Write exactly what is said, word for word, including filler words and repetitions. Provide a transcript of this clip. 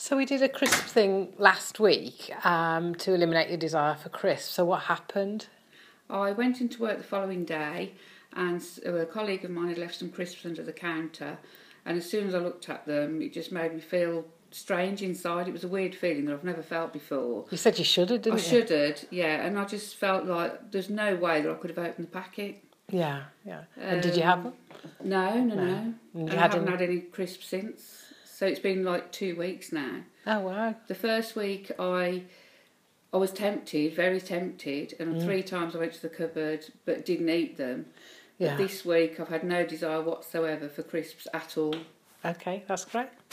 So we did a crisp thing last week um, to eliminate your desire for crisps. So what happened? I went into work the following day and a colleague of mine had left some crisps under the counter, and as soon as I looked at them it just made me feel strange inside. It was a weird feeling that I've never felt before. You said you should have, didn't I you? should have, yeah, and I just felt like there's no way that I could have opened the packet. Yeah, yeah. And did you have them? No, no, no. No. And you I had haven't any- had any crisps since. So it's been like two weeks now. Oh, wow. The first week I I was tempted, very tempted, and Mm. three times I went to the cupboard but didn't eat them. Yeah. But this week I've had no desire whatsoever for crisps at all. Okay, that's great.